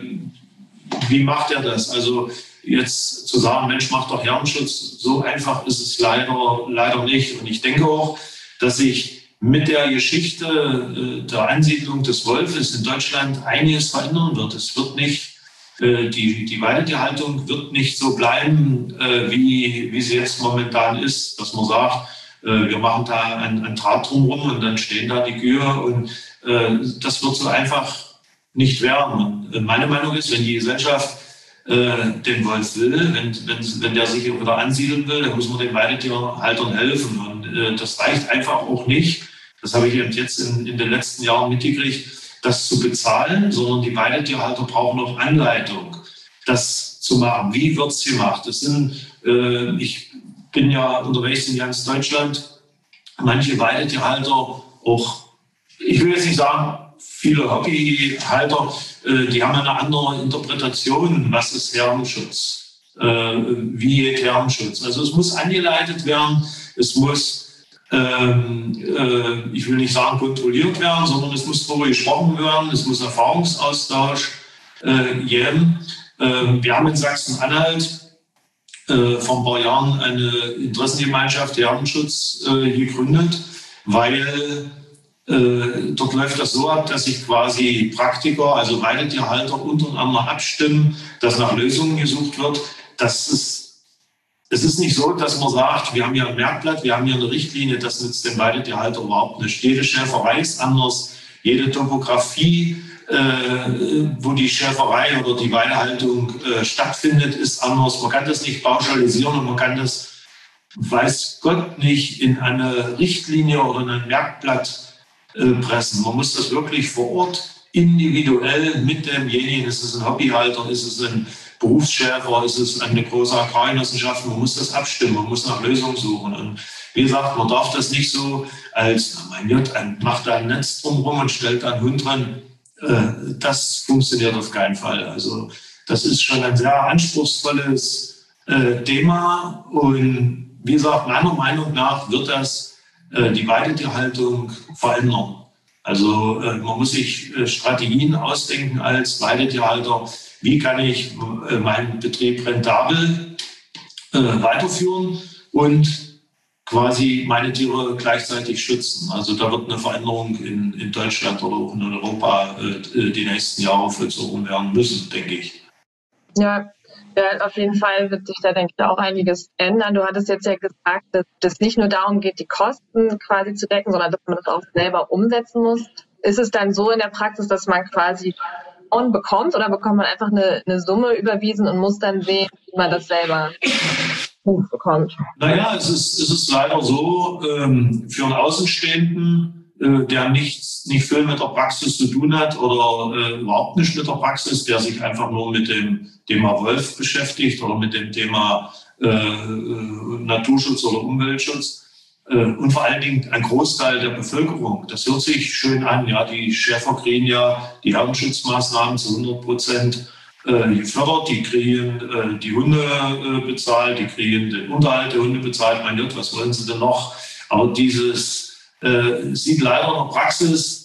wie macht er das? Also jetzt zu sagen, Mensch, macht doch Herdenschutz, so einfach ist es leider, leider nicht. Und ich denke auch, dass sich mit der Geschichte äh, der Ansiedlung des Wolfes in Deutschland einiges verändern wird. Es wird nicht, äh, die, die Weidetierhaltung wird nicht so bleiben, äh, wie, wie sie jetzt momentan ist, dass man sagt, äh, wir machen da ein, ein Draht drumherum und dann stehen da die Kühe und äh, das wird so einfach nicht werden. Und meine Meinung ist, wenn die Gesellschaft äh, den Wolf will, wenn, wenn, wenn der sich wieder ansiedeln will, dann muss man den Weidetierhaltern helfen. Und äh, das reicht einfach auch nicht, das habe ich eben jetzt in, in den letzten Jahren mitgekriegt, das zu bezahlen, sondern die Weidetierhalter brauchen auch Anleitung, das zu machen. Wie wird es gemacht? Das sind, äh, ich bin ja unterwegs in ganz Deutschland, manche Weidetierhalter, auch, ich will jetzt nicht sagen, viele Hobbyhalter, äh, die haben eine andere Interpretation, was ist Herdenschutz, äh, wie geht Herdenschutz. Also es muss angeleitet werden, es muss Ähm, äh, ich will nicht sagen kontrolliert werden, sondern es muss darüber gesprochen werden, es muss Erfahrungsaustausch äh, geben. Äh, wir haben in Sachsen-Anhalt äh, vor ein paar Jahren eine Interessengemeinschaft Herdenschutz äh, gegründet, weil äh, dort läuft das so ab, dass sich quasi Praktiker, also Weidetierhalter untereinander abstimmen, dass nach Lösungen gesucht wird. Das ist Es ist nicht so, dass man sagt, wir haben hier ein Merkblatt, wir haben hier eine Richtlinie, das nützt den Weidetierhalter überhaupt nicht. Jede Schäferei ist anders, jede Topografie, äh, wo die Schäferei oder die Weidehaltung äh, stattfindet, ist anders. Man kann das nicht pauschalisieren und man kann das, weiß Gott, nicht in eine Richtlinie oder in ein Merkblatt äh, pressen. Man muss das wirklich vor Ort individuell mit demjenigen, ist es ein Hobbyhalter, ist es ein Berufsschäfer, ist es eine große Agrargenossenschaft, man muss das abstimmen, man muss nach Lösungen suchen. Und wie gesagt, man darf das nicht so als, mein Gott, macht da ein Netz drumherum und stellt da einen Hund dran. Das funktioniert auf keinen Fall. Also das ist schon ein sehr anspruchsvolles Thema. Und wie gesagt, meiner Meinung nach wird das die Weidetierhaltung verändern. Also man muss sich Strategien ausdenken als Weidetierhalter. Wie kann ich äh, meinen Betrieb rentabel äh, weiterführen und quasi meine Tiere gleichzeitig schützen? Also da wird eine Veränderung in, in Deutschland oder auch in Europa äh, die nächsten Jahre vollzogen werden müssen, denke ich. Ja, ja, auf jeden Fall wird sich da, denke ich, auch einiges ändern. Du hattest jetzt ja gesagt, dass es nicht nur darum geht, die Kosten quasi zu decken, sondern dass man das auch selber umsetzen muss. Ist es dann so in der Praxis, dass man quasi bekommt oder bekommt man einfach eine, eine Summe überwiesen und muss dann sehen, wie man das selber gut bekommt? Naja, es ist, es ist leider so, ähm, für einen Außenstehenden, äh, der nichts, nicht viel mit der Praxis zu tun hat oder äh, überhaupt nicht mit der Praxis, der sich einfach nur mit dem Thema Wolf beschäftigt oder mit dem Thema äh, Naturschutz oder Umweltschutz, und vor allen Dingen ein Großteil der Bevölkerung. Das hört sich schön an. Ja, die Schäfer kriegen ja die Herdenschutzmaßnahmen zu hundert Prozent äh, gefördert. Die kriegen äh, die Hunde äh, bezahlt, die kriegen den Unterhalt der Hunde bezahlt. Mein Gott, was wollen sie denn noch? Aber dieses äh, sieht leider in der Praxis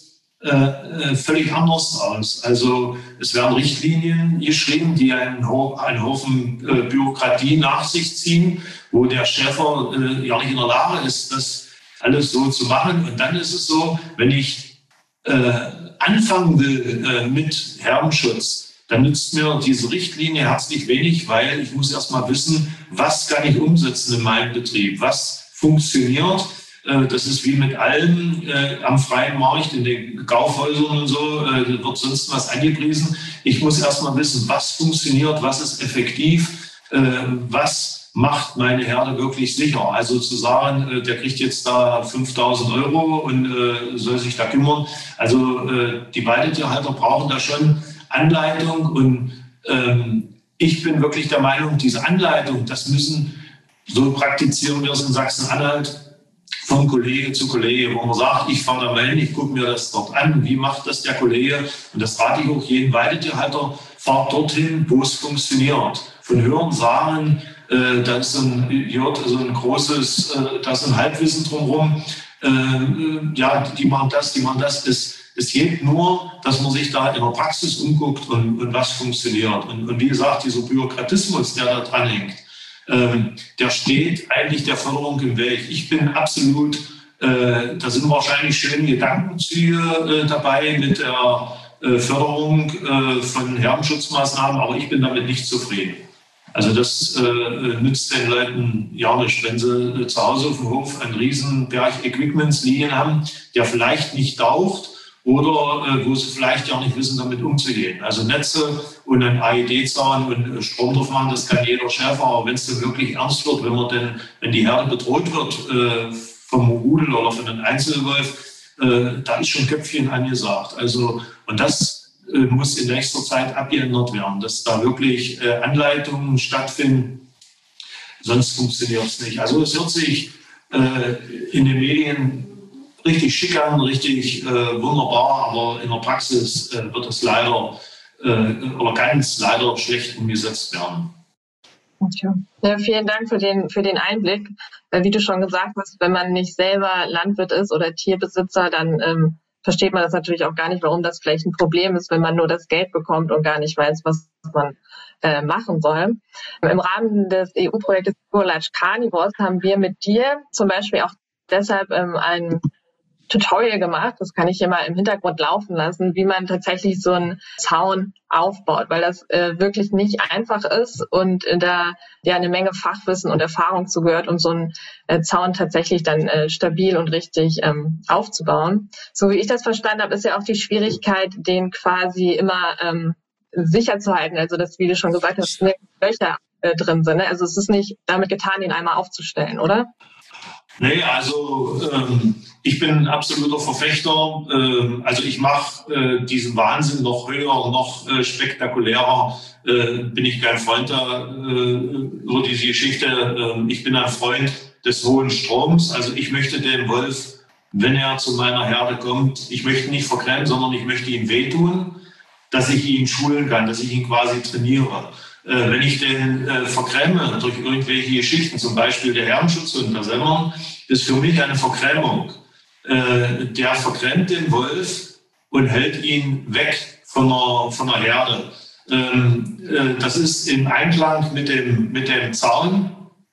äh, völlig anders aus. Also es werden Richtlinien geschrieben, die einen, Ho- einen Haufen äh, Bürokratie nach sich ziehen, wo der Schäfer äh, ja nicht in der Lage ist, das alles so zu machen. Und dann ist es so, wenn ich äh, anfangen will äh, mit Herdenschutz, dann nützt mir diese Richtlinie herzlich wenig, weil ich muss erst mal wissen, was kann ich umsetzen in meinem Betrieb, was funktioniert. Äh, das ist wie mit allem äh, am freien Markt, in den Kaufhäusern und so, äh, wird sonst was angepriesen. Ich muss erst mal wissen, was funktioniert, was ist effektiv, äh, was macht meine Herde wirklich sicher. Also zu sagen, der kriegt jetzt da fünftausend Euro und äh, soll sich da kümmern. Also äh, die Weidetierhalter brauchen da schon Anleitung. Und ähm, ich bin wirklich der Meinung, diese Anleitung, das müssen, so praktizieren wir es in Sachsen-Anhalt, von Kollege zu Kollege, wo man sagt, ich fahre da mal hin, ich gucke mir das dort an, wie macht das der Kollege? Und das rate ich auch jedem Weidetierhalter, fahrt dorthin, wo es funktioniert. Von Hören sagen, Äh, da ist ein, so ein großes, äh, da ist ein Halbwissen drumherum. Äh, ja, die machen das, die machen das. Es, es geht nur, dass man sich da in der Praxis umguckt und, und was funktioniert. Und, und wie gesagt, dieser Bürokratismus, der da dran hängt, äh, der steht eigentlich der Förderung im Weg. Ich bin absolut, äh, da sind wahrscheinlich schöne Gedankenzüge äh, dabei mit der äh, Förderung äh, von Herdenschutzmaßnahmen, aber ich bin damit nicht zufrieden. Also das äh, nützt den Leuten ja nicht, wenn sie äh, zu Hause auf dem Hof einen riesen Berg Equipments liegen haben, der vielleicht nicht taucht oder äh, wo sie vielleicht ja nicht wissen, damit umzugehen. Also Netze und ein A E D-Zaun und äh, Strom drauf machen, das kann jeder Schäfer. Aber wenn es dann wirklich ernst wird, wenn man denn, wenn die Herde bedroht wird äh, vom Rudel oder von einem Einzelwolf, äh, da ist schon Köpfchen angesagt. Also und das muss in nächster Zeit abgeändert werden, dass da wirklich äh, Anleitungen stattfinden. Sonst funktioniert es nicht. Also es hört sich äh, in den Medien richtig schick an, richtig äh, wunderbar, aber in der Praxis äh, wird es leider äh, oder ganz leider schlecht umgesetzt werden. Okay. Ja, vielen Dank für den, für den Einblick. Wie du schon gesagt hast, wenn man nicht selber Landwirt ist oder Tierbesitzer, dann ähm, versteht man das natürlich auch gar nicht, warum das vielleicht ein Problem ist, wenn man nur das Geld bekommt und gar nicht weiß, was man äh, machen soll. Im Rahmen des E U-Projektes Large Carnivores haben wir mit dir zum Beispiel auch deshalb ähm, ein Tutorial gemacht, das kann ich hier mal im Hintergrund laufen lassen, wie man tatsächlich so einen Zaun aufbaut, weil das äh, wirklich nicht einfach ist und äh, da ja eine Menge Fachwissen und Erfahrung zugehört, um so einen äh, Zaun tatsächlich dann äh, stabil und richtig ähm, aufzubauen. So wie ich das verstanden habe, ist ja auch die Schwierigkeit, den quasi immer ähm, sicher zu halten, also dass, wie du schon gesagt hast, Löcher äh, drin sind. Ne? Also es ist nicht damit getan, ihn einmal aufzustellen, oder? Nee, also ähm, ich bin ein absoluter Verfechter. Ähm, also ich mache äh, diesen Wahnsinn noch höher, noch äh, spektakulärer. Äh, bin ich kein Freund da, äh, über diese Geschichte. Äh, ich bin ein Freund des hohen Stroms. Also ich möchte den Wolf, wenn er zu meiner Herde kommt, ich möchte ihn nicht verklemmen, sondern ich möchte ihm wehtun, dass ich ihn schulen kann, dass ich ihn quasi trainiere. Äh, wenn ich den äh, verkremme durch irgendwelche Geschichten, zum Beispiel der Herdenschutzhund, der Semmern, ist für mich eine Verkremmung. Äh, der verkremmt den Wolf und hält ihn weg von der, von der Herde. Ähm, äh, das ist im Einklang mit dem, mit dem Zaun.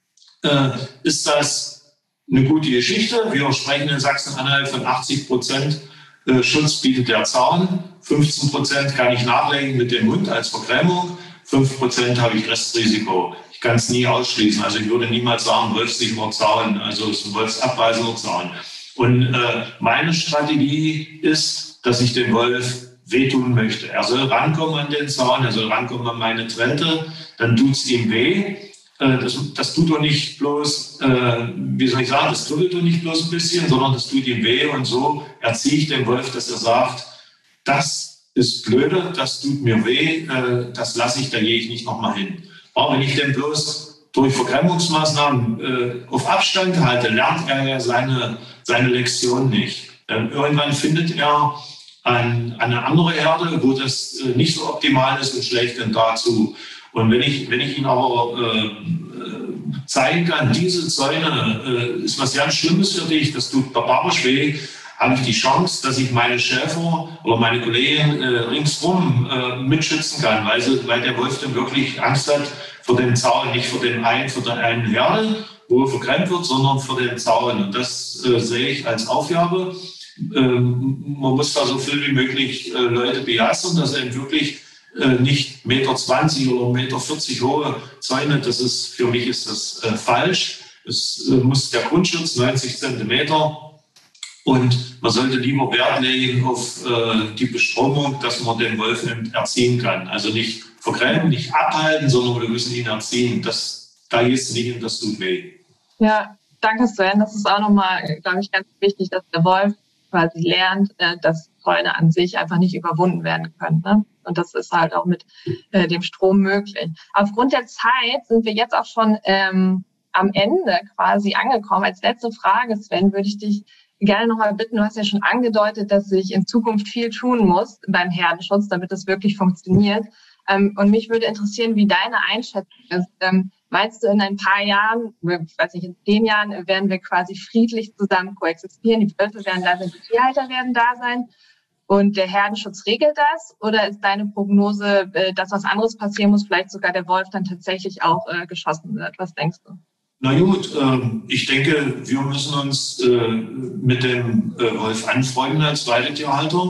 Äh, ist das eine gute Geschichte? Wir sprechen in Sachsen-Anhalt von achtzig Prozent äh, Schutz bietet der Zaun. fünfzehn Prozent kann ich nachlegen mit dem Hund als Verkremmung. fünf Prozent habe ich Restrisiko. Ich kann es nie ausschließen. Also ich würde niemals sagen, wolfssicherer Zaun, also es ist ein wolfsabweisender Zaun. Und äh, meine Strategie ist, dass ich dem Wolf wehtun möchte. Er soll rankommen an den Zaun, er soll rankommen an meine Tränte, dann tut es ihm weh. Äh, das, das tut doch nicht bloß, äh, wie soll ich sagen, das tut doch nicht bloß ein bisschen, sondern das tut ihm weh. Und so erziehe ich den Wolf, dass er sagt, das ist blöde, das tut mir weh, äh, das lasse ich, da gehe ich nicht nochmal hin. Aber wenn ich den bloß durch Verkremmungsmaßnahmen äh, auf Abstand halte, lernt er ja seine, seine Lektion nicht. Dann irgendwann findet er ein, eine andere Herde, wo das äh, nicht so optimal ist und schlägt dann dazu. Und wenn ich, wenn ich ihn aber äh, zeigen kann, diese Zäune äh, ist was ganz Schlimmes für dich, das tut barbarisch weh, habe ich die Chance, dass ich meine Schäfer oder meine Kollegen äh, ringsrum äh, mitschützen kann, weil, sie, weil der Wolf dann wirklich Angst hat vor dem Zaun, nicht vor dem einen, vor der einen Herde, wo er verkremmt wird, sondern vor dem Zaun. Und das äh, sehe ich als Aufgabe. Ähm, man muss da so viel wie möglich äh, Leute begeistern, dass eben wirklich äh, nicht eins Komma zwanzig Meter oder eins Komma vierzig Meter hohe Zäune, das ist, für mich ist das äh, falsch. Es äh, muss der Grundschutz neunzig Zentimeter. Und man sollte lieber Wert legen auf äh, die Bestromung, dass man den Wolf erziehen kann. Also nicht verkremmen, nicht abhalten, sondern wir müssen ihn erziehen. Das, da gehst du nicht hin, das tut weh. Ja, danke Sven. Das ist auch nochmal, glaube ich, ganz wichtig, dass der Wolf quasi lernt, äh, dass Zäune an sich einfach nicht überwunden werden können. Ne? Und das ist halt auch mit äh, dem Strom möglich. Aufgrund der Zeit sind wir jetzt auch schon ähm, am Ende quasi angekommen. Als letzte Frage, Sven, würde ich dich gerne nochmal bitten, du hast ja schon angedeutet, dass sich in Zukunft viel tun muss beim Herdenschutz, damit das wirklich funktioniert. Ähm, und mich würde interessieren, wie deine Einschätzung ist. Ähm, meinst du, in ein paar Jahren, ich weiß nicht, in zehn Jahren werden wir quasi friedlich zusammen koexistieren, die Wölfe werden da sein, die Tierhalter werden da sein und der Herdenschutz regelt das? Oder ist deine Prognose, äh, dass was anderes passieren muss, vielleicht sogar der Wolf dann tatsächlich auch äh, geschossen wird? Was denkst du? Na gut, ich denke, wir müssen uns mit dem Wolf anfreunden als Weidetierhalter.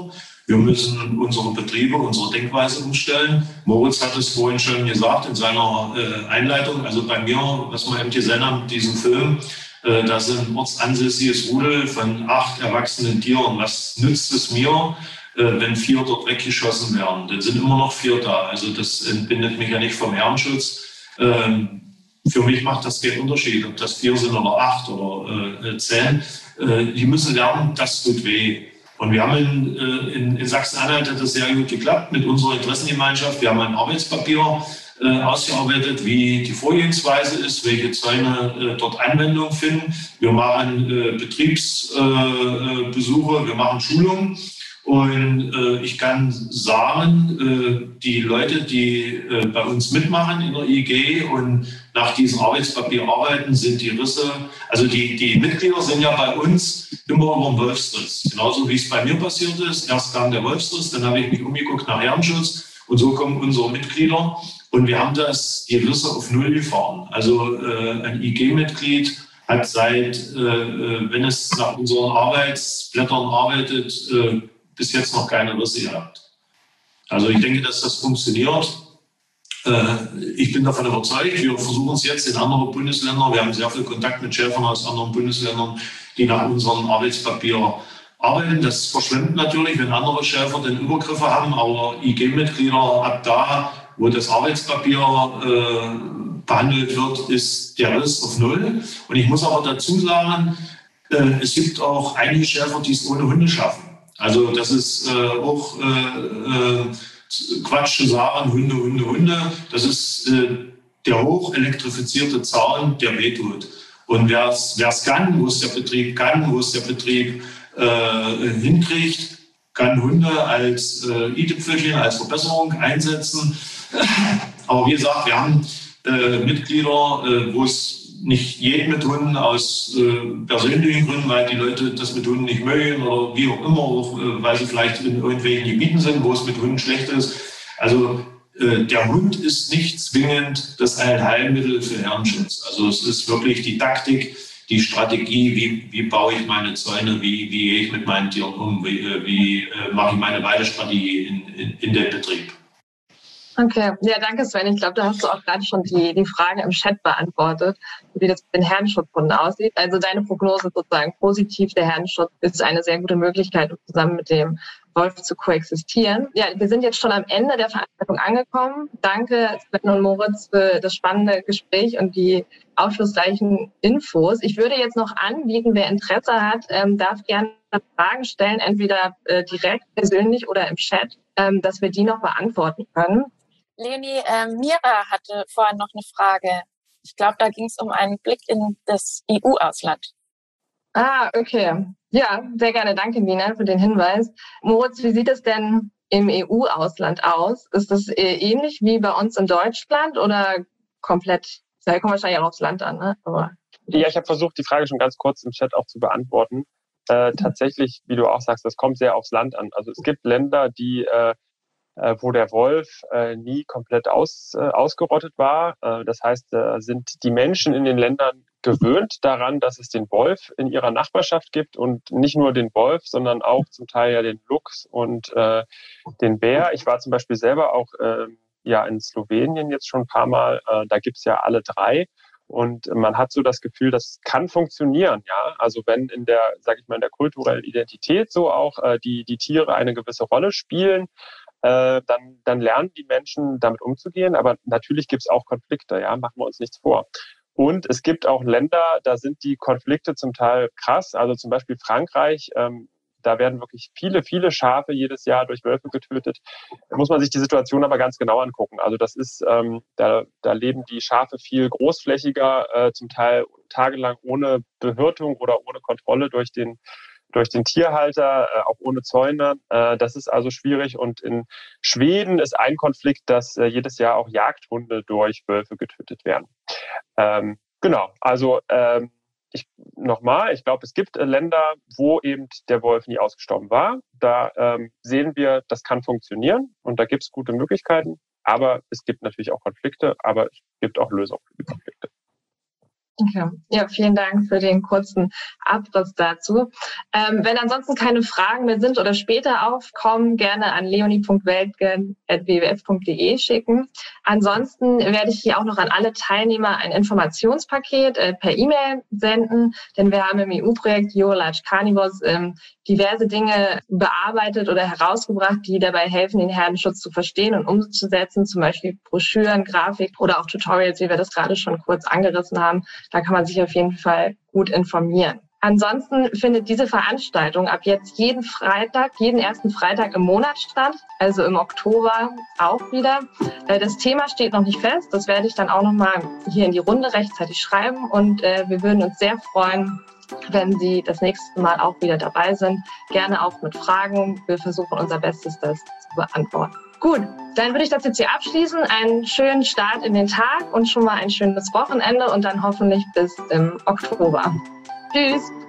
Wir müssen unsere Betriebe, unsere Denkweise umstellen. Moritz hat es vorhin schon gesagt in seiner äh, Einleitung. Also bei mir, was wir eben gesehen haben, diesen Film, äh, da sind ein ortsansässiges Rudel von acht erwachsenen Tieren. Was nützt es mir, äh, wenn vier dort weggeschossen werden? Dann sind immer noch vier da. Also das entbindet mich ja nicht vom Herdenschutz. Ähm, für mich macht das keinen Unterschied, ob das vier sind oder acht oder äh, zehn. Äh, die müssen lernen, das tut weh. Und wir haben in, in, in Sachsen-Anhalt hat das sehr gut geklappt mit unserer Interessengemeinschaft. Wir haben ein Arbeitspapier äh, ausgearbeitet, wie die Vorgehensweise ist, welche Zäune äh, dort Anwendung finden. Wir machen äh, Betriebsbesuche, äh, wir machen Schulungen. Und äh, ich kann sagen, äh, die Leute, die äh, bei uns mitmachen in der I G und nach diesem Arbeitspapier arbeiten, sind die Risse, also die, die Mitglieder sind ja bei uns immer über den Wolfsriss. Genauso wie es bei mir passiert ist. Erst kam der Wolfsriss, dann habe ich mich umgeguckt nach Herdenschutz und so kommen unsere Mitglieder. Und wir haben das, die Risse auf Null gefahren. Also äh, ein I G-Mitglied hat seit, äh, wenn es nach unseren Arbeitsblättern arbeitet, äh, bis jetzt noch keine Risse gehabt. Also ich denke, dass das funktioniert. Ich bin davon überzeugt. Wir versuchen es jetzt in anderen Bundesländern. Wir haben sehr viel Kontakt mit Schäfern aus anderen Bundesländern, die nach unserem Arbeitspapier arbeiten. Das verschwimmt natürlich, wenn andere Schäfer den Übergriffe haben. Aber I G-Mitglieder, ab da, wo das Arbeitspapier äh, behandelt wird, ist der Riss auf Null. Und ich muss aber dazu sagen, äh, es gibt auch einige Schäfer, die es ohne Hunde schaffen. Also das ist äh, auch äh, äh, Quatsch zu sagen, Hunde, Hunde, Hunde. Das ist äh, der hoch elektrifizierte Zaun, der wehtut. Und wer es kann, wo es der Betrieb kann, wo es der Betrieb äh, hinkriegt, kann Hunde als äh, i-Tüpfelchen, als Verbesserung einsetzen. Aber wie gesagt, wir haben äh, Mitglieder, äh, wo es nicht jeden mit Hunden aus äh, persönlichen Gründen, weil die Leute das mit Hunden nicht mögen oder wie auch immer, auch, äh, weil sie vielleicht in irgendwelchen Gebieten sind, wo es mit Hunden schlecht ist. Also äh, der Hund ist nicht zwingend das Allheilmittel für Herdenschutz. Also es ist wirklich die Taktik, die Strategie, wie, wie baue ich meine Zäune, wie, wie gehe ich mit meinen Tieren um, wie, wie äh, mache ich meine Weidestrategie in, in, in den Betrieb. Okay, ja, danke Sven. Ich glaube, da hast du auch gerade schon die, die Frage im Chat beantwortet, wie das mit den Herdenschutzhunden aussieht. Also deine Prognose sozusagen positiv, der Herdenschutz ist eine sehr gute Möglichkeit, um zusammen mit dem Wolf zu koexistieren. Ja, wir sind jetzt schon am Ende der Veranstaltung angekommen. Danke Sven und Moritz für das spannende Gespräch und die aufschlussreichen Infos. Ich würde jetzt noch anbieten, wer Interesse hat, ähm, darf gerne Fragen stellen, entweder äh, direkt persönlich oder im Chat, ähm, dass wir die noch beantworten können. Leonie, äh, Mira hatte vorhin noch eine Frage. Ich glaube, da ging es um einen Blick in das E U-Ausland. Ah, okay. Ja, sehr gerne. Danke, Mina, für den Hinweis. Moritz, wie sieht es denn im E U-Ausland aus? Ist das ähnlich wie bei uns in Deutschland oder komplett? Da kommt wahrscheinlich auch aufs Land an, ne? Aber ja, ich habe versucht, die Frage schon ganz kurz im Chat auch zu beantworten. Äh, tatsächlich, wie du auch sagst, das kommt sehr aufs Land an. Also es gibt Länder, die äh, wo der Wolf äh, nie komplett aus, äh, ausgerottet war. Äh, das heißt, äh, sind die Menschen in den Ländern gewöhnt daran, dass es den Wolf in ihrer Nachbarschaft gibt und nicht nur den Wolf, sondern auch zum Teil ja den Luchs und äh, den Bär. Ich war zum Beispiel selber auch äh, ja in Slowenien jetzt schon ein paar Mal. Äh, da gibt's ja alle drei. Und man hat so das Gefühl, das kann funktionieren, ja. Also wenn in der, sag ich mal, in der kulturellen Identität so auch äh, die die Tiere eine gewisse Rolle spielen, äh, dann dann lernen die Menschen damit umzugehen. Aber natürlich gibt's auch Konflikte, ja, machen wir uns nichts vor. Und es gibt auch Länder, da sind die Konflikte zum Teil krass. Also zum Beispiel Frankreich. Ähm, Da werden wirklich viele, viele Schafe jedes Jahr durch Wölfe getötet. Da muss man sich die Situation aber ganz genau angucken. Also das ist, ähm, da, da leben die Schafe viel großflächiger, äh, zum Teil tagelang ohne Bewirtung oder ohne Kontrolle durch den durch den Tierhalter, äh, auch ohne Zäune. Äh, das ist also schwierig. Und in Schweden ist ein Konflikt, dass äh, jedes Jahr auch Jagdhunde durch Wölfe getötet werden. Ähm, genau, also ähm, Ich, nochmal, ich glaube, es gibt Länder, wo eben der Wolf nie ausgestorben war. Da ähm, sehen wir, das kann funktionieren und da gibt es gute Möglichkeiten. Aber es gibt natürlich auch Konflikte, aber es gibt auch Lösungen für die Konflikte. Okay. Ja, vielen Dank für den kurzen Abriss dazu. Ähm, wenn ansonsten keine Fragen mehr sind oder später aufkommen, gerne an leonie punkt weltgen at w w f punkt d e schicken. Ansonsten werde ich hier auch noch an alle Teilnehmer ein Informationspaket äh, per E-Mail senden, denn wir haben im E U-Projekt Your Large Carnivores ähm, diverse Dinge bearbeitet oder herausgebracht, die dabei helfen, den Herdenschutz zu verstehen und umzusetzen, zum Beispiel Broschüren, Grafik oder auch Tutorials, wie wir das gerade schon kurz angerissen haben. Da kann man sich auf jeden Fall gut informieren. Ansonsten findet diese Veranstaltung ab jetzt jeden Freitag, jeden ersten Freitag im Monat statt, also im Oktober auch wieder. Das Thema steht noch nicht fest, das werde ich dann auch nochmal hier in die Runde rechtzeitig schreiben und wir würden uns sehr freuen, wenn Sie das nächste Mal auch wieder dabei sind. Gerne auch mit Fragen. Wir versuchen unser Bestes, das zu beantworten. Gut, dann würde ich das jetzt hier abschließen. Einen schönen Start in den Tag und schon mal ein schönes Wochenende und dann hoffentlich bis im Oktober. Tschüss!